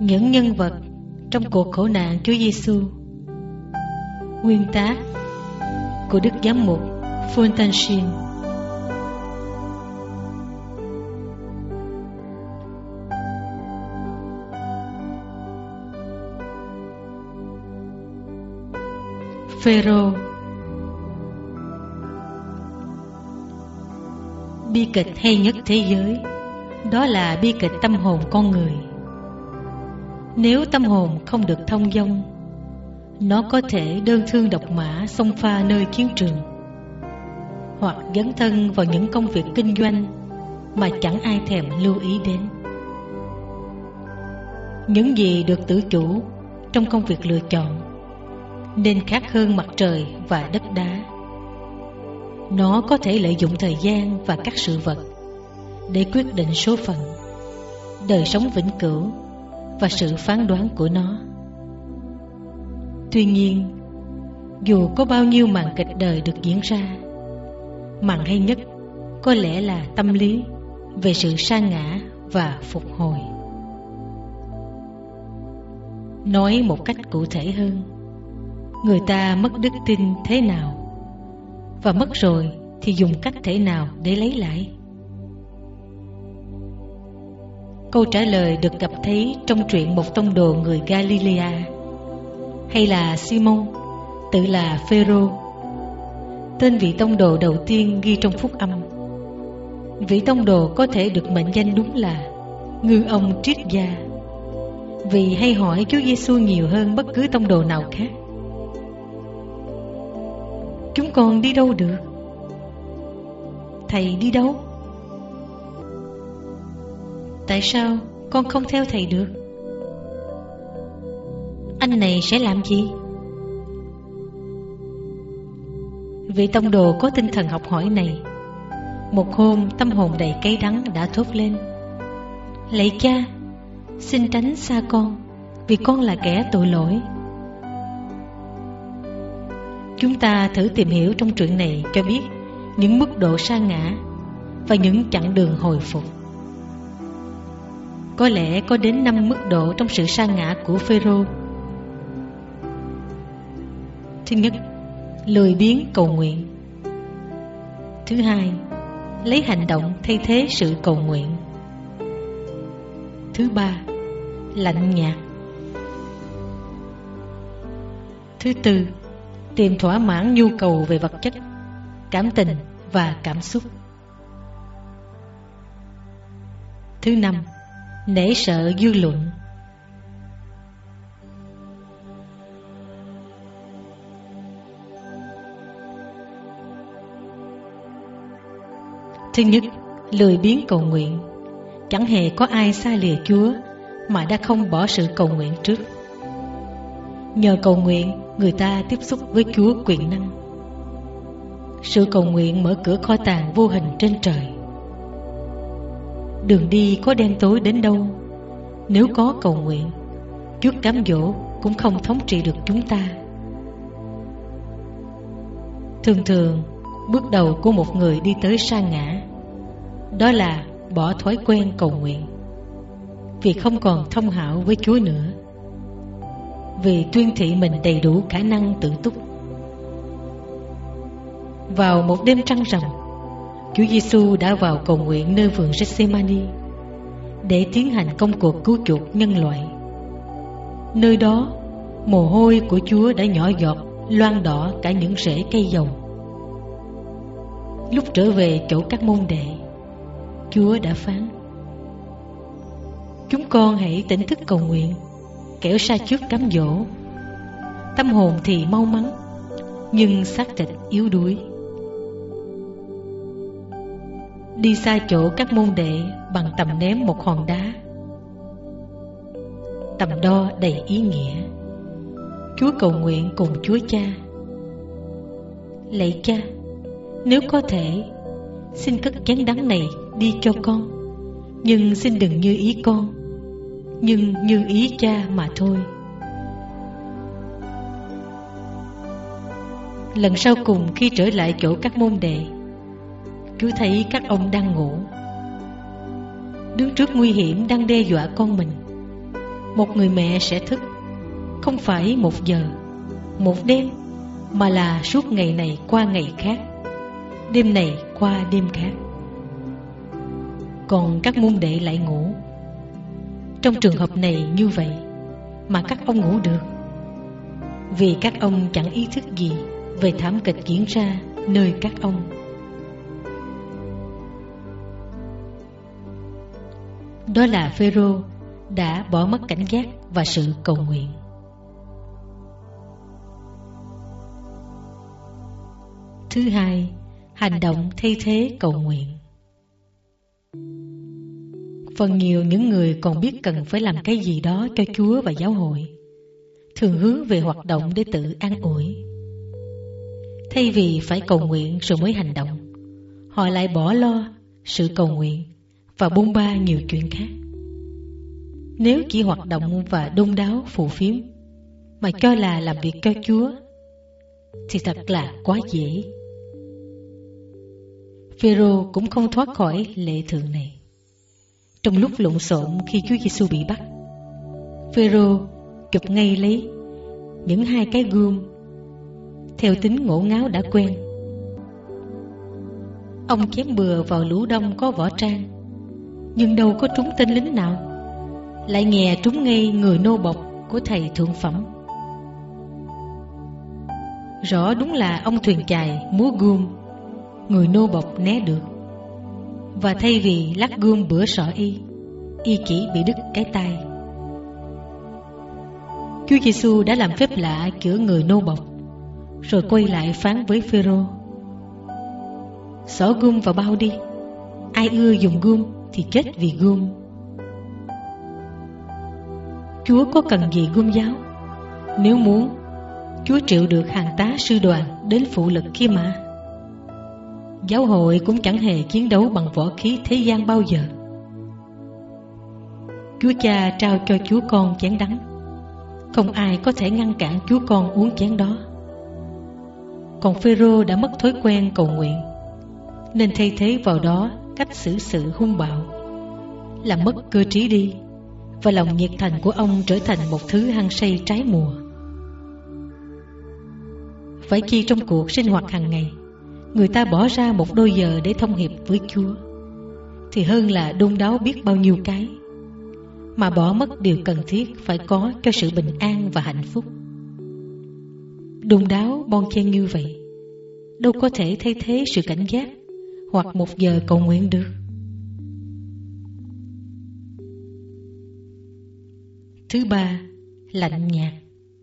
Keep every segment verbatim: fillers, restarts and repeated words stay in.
Những nhân vật trong cuộc khổ nạn Chúa Giêsu. Nguyên tác của Đức Giám mục Fontaine. Phêrô. Bi kịch hay nhất thế giới, đó là bi kịch tâm hồn con người. Nếu tâm hồn không được thông dong, nó có thể đơn thương độc mã xông pha nơi chiến trường, hoặc dấn thân vào những công việc kinh doanh mà chẳng ai thèm lưu ý đến. Những gì được tự chủ trong công việc lựa chọn nên khác hơn mặt trời và đất đá. Nó có thể lợi dụng thời gian và các sự vật để quyết định số phận, đời sống vĩnh cửu và sự phán đoán của nó. Tuy nhiên, dù có bao nhiêu màn kịch đời được diễn ra, màn hay nhất có lẽ là tâm lý về sự sa ngã và phục hồi. Nói một cách cụ thể hơn, người ta mất đức tin thế nào, và mất rồi thì dùng cách thế nào để lấy lại? Câu trả lời được gặp thấy trong truyện một tông đồ người Galilea, hay là Simon, tự là Phêrô, tên vị tông đồ đầu tiên ghi trong phúc âm. Vị tông đồ có thể được mệnh danh đúng là ngư ông triết gia, vì hay hỏi Chúa Giêsu nhiều hơn bất cứ tông đồ nào khác. Chúng con đi đâu được? Thầy đi đâu? Tại sao con không theo thầy được? Anh này sẽ làm gì? Vị tông đồ có tinh thần học hỏi này, một hôm tâm hồn đầy cay đắng đã thốt lên: Lạy Cha, xin tránh xa con, vì con là kẻ tội lỗi. Chúng ta thử tìm hiểu trong truyện này cho biết những mức độ sa ngã và những chặng đường hồi phục. Có lẽ có đến năm mức độ trong sự sa ngã của Phêrô. Thứ nhất, lười biếng cầu nguyện. Thứ hai, lấy hành động thay thế sự cầu nguyện. Thứ ba, lạnh nhạt. Thứ tư, tìm thỏa mãn nhu cầu về vật chất, cảm tình và cảm xúc. Thứ năm, nể sợ dư luận. Thứ nhất, lười biếng cầu nguyện. Chẳng hề có ai xa lìa Chúa mà đã không bỏ sự cầu nguyện trước. Nhờ cầu nguyện, người ta tiếp xúc với Chúa quyền năng. Sự cầu nguyện mở cửa kho tàng vô hình trên trời. Đường đi có đen tối đến đâu, nếu có cầu nguyện, chuốc cám dỗ cũng không thống trị được chúng ta. Thường thường, bước đầu của một người đi tới sa ngã, đó là bỏ thói quen cầu nguyện, vì không còn thông hảo với Chúa nữa, vì tuyên thị mình đầy đủ khả năng tự túc. Vào một đêm trăng rằm, Chúa Giêsu đã vào cầu nguyện nơi vườn Gethsemani để tiến hành công cuộc cứu chuộc nhân loại. Nơi đó, mồ hôi của Chúa đã nhỏ giọt loang đỏ cả những rễ cây dầu. Lúc trở về chỗ các môn đệ, Chúa đã phán: Chúng con hãy tỉnh thức cầu nguyện, kẻo sa trước cám dỗ. Tâm hồn thì mau mắn, nhưng xác thịt yếu đuối. Đi xa chỗ các môn đệ bằng tầm ném một hòn đá. Tầm đo đầy ý nghĩa. Chúa cầu nguyện cùng Chúa Cha: Lạy Cha, nếu có thể, xin cất chén đắng này đi cho con, nhưng xin đừng như ý con, nhưng như ý Cha mà thôi. Lần sau cùng khi trở lại chỗ các môn đệ, Chúa thấy các ông đang ngủ. Đứng trước nguy hiểm đang đe dọa con mình, một người mẹ sẽ thức, không phải một giờ, một đêm, mà là suốt ngày này qua ngày khác, đêm này qua đêm khác. Còn các môn đệ lại ngủ. Trong trường hợp này như vậy mà các ông ngủ được, vì các ông chẳng ý thức gì về thảm kịch diễn ra nơi các ông. Đó là Phêrô đã bỏ mất cảnh giác và sự cầu nguyện. Thứ hai, hành động thay thế cầu nguyện. Phần nhiều những người còn biết cần phải làm cái gì đó cho Chúa và giáo hội, thường hướng về hoạt động để tự an ủi. Thay vì phải cầu nguyện rồi mới hành động, họ lại bỏ lo sự cầu nguyện và bôn ba nhiều chuyện khác. Nếu chỉ hoạt động và đôn đáo phù phiếm mà cho là làm việc cho Chúa thì thật là quá dễ. Phêrô cũng không thoát khỏi lệ thường này. Trong lúc lộn xộn khi Chúa Giêsu bị bắt, Phêrô chụp ngay lấy những hai cái gươm theo tính ngổ ngáo đã quen. Ông chém bừa vào lũ đông có võ trang, nhưng đâu có trúng tên lính nào, lại nghe trúng ngay người nô bộc của thầy thượng phẩm. Rõ đúng là ông thuyền chài múa gươm, người nô bộc né được, và thay vì lắc gươm bữa sọ y, y chỉ bị đứt cái tay. Chúa Giêsu đã làm phép lạ chữa người nô bộc, rồi quay lại phán với Phêrô: xỏ gươm vào bao đi, ai ưa dùng gươm thì chết vì gươm. Chúa có cần gì gươm giáo? Nếu muốn, Chúa triệu được hàng tá sư đoàn đến phụ lực kia mà. Giáo hội cũng chẳng hề chiến đấu bằng võ khí thế gian bao giờ. Chúa Cha trao cho Chúa Con chén đắng, không ai có thể ngăn cản Chúa Con uống chén đó. Còn Phêrô đã mất thói quen cầu nguyện, nên thay thế vào đó cách xử sự hung bạo, làm mất cơ trí đi, và lòng nhiệt thành của ông trở thành một thứ hăng say trái mùa. Phải chi trong cuộc sinh hoạt hàng ngày người ta bỏ ra một đôi giờ để thông hiệp với Chúa, thì hơn là đôn đáo biết bao nhiêu cái, mà bỏ mất điều cần thiết phải có cho sự bình an và hạnh phúc. Đôn đáo bon chen như vậy đâu có thể thay thế sự cảnh giác hoặc một giờ cầu nguyện được. Thứ ba, lạnh nhạt.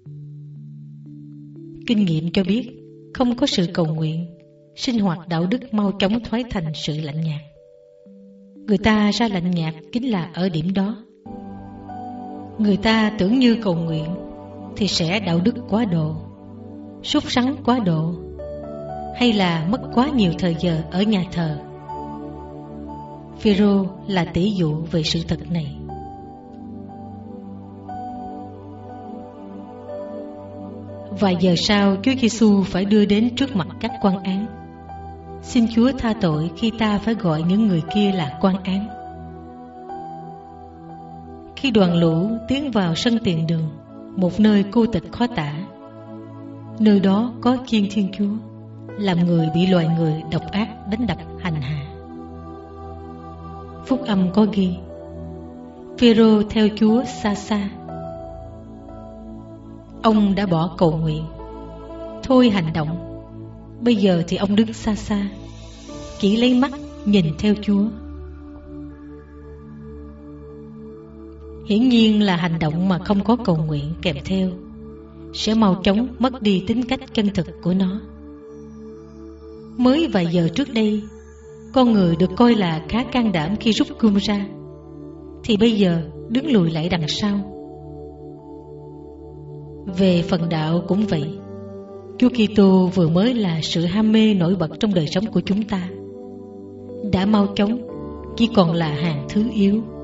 Kinh nghiệm cho biết không có sự cầu nguyện, sinh hoạt đạo đức mau chóng thoái thành sự lạnh nhạt. Người ta ra lạnh nhạt chính là ở điểm đó. Người ta tưởng như cầu nguyện thì sẽ đạo đức quá độ, sốt sắng quá độ, hay là mất quá nhiều thời giờ ở nhà thờ. Phêrô là tỷ dụ về sự thật này. Vài giờ sau, Chúa Giêsu phải đưa đến trước mặt các quan án. Xin Chúa tha tội khi ta phải gọi những người kia là quan án. Khi đoàn lũ tiến vào sân tiền đường, một nơi cô tịch khó tả, nơi đó có Chiên Thiên Chúa, làm người bị loài người độc ác đánh đập hành hạ. Phúc âm có ghi: Phêrô theo Chúa xa xa. Ông đã bỏ cầu nguyện, thôi hành động. Bây giờ thì ông đứng xa xa, chỉ lấy mắt nhìn theo Chúa. Hiển nhiên là hành động mà không có cầu nguyện kèm theo sẽ mau chóng mất đi tính cách chân thực của nó. Mới vài giờ trước đây, con người được coi là khá can đảm khi rút gươm ra, thì bây giờ đứng lùi lại đằng sau. Về phần đạo cũng vậy. Chúa Kitô vừa mới là sự ham mê nổi bật trong đời sống của chúng ta, đã mau chóng chỉ còn là hàng thứ yếu.